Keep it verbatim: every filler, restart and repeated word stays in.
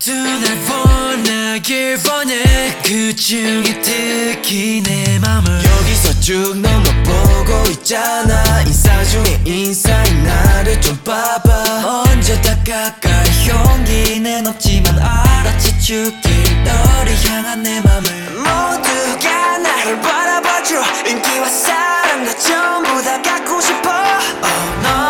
두 날 원하길 원해 그 중에 특히 내 맘을 여기서 쭉 넘어 보고 있잖아. 인사 중에 인사인 나를 좀 봐봐. 먼저 다가갈 용기는 없지만 알아채 줄게 너를 향한 내 맘을. 모두가 나를 바라봐줘. 인기와 사랑 나 전부 다 갖고 싶어. oh, 너